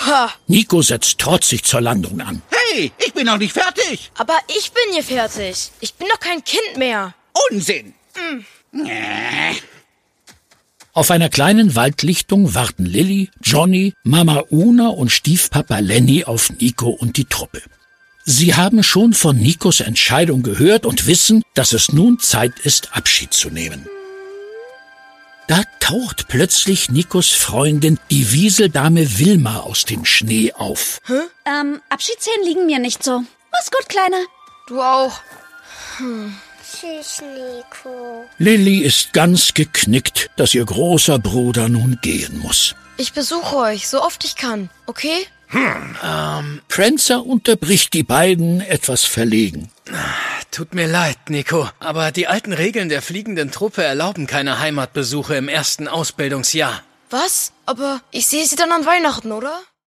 Ha! Nico setzt trotzig zur Landung an. Hey, ich bin noch nicht fertig. Aber ich bin hier fertig. Ich bin doch kein Kind mehr. Unsinn. Auf einer kleinen Waldlichtung warten Lilli, Johnny, Mama Una und Stiefpapa Lenny auf Nico und die Truppe. Sie haben schon von Nikos Entscheidung gehört und wissen, dass es nun Zeit ist, Abschied zu nehmen. Da taucht plötzlich Nikos Freundin, die Wieseldame Wilma, aus dem Schnee auf. Abschiedsszenen liegen mir nicht so. Mach's gut, Kleiner. Du auch. Tschüss, Nico. Lilli ist ganz geknickt, dass ihr großer Bruder nun gehen muss. Ich besuche euch, so oft ich kann, okay? Prancer unterbricht die beiden etwas verlegen. Tut mir leid, Nico, aber die alten Regeln der fliegenden Truppe erlauben keine Heimatbesuche im ersten Ausbildungsjahr. Was? Aber ich sehe sie dann an Weihnachten, oder?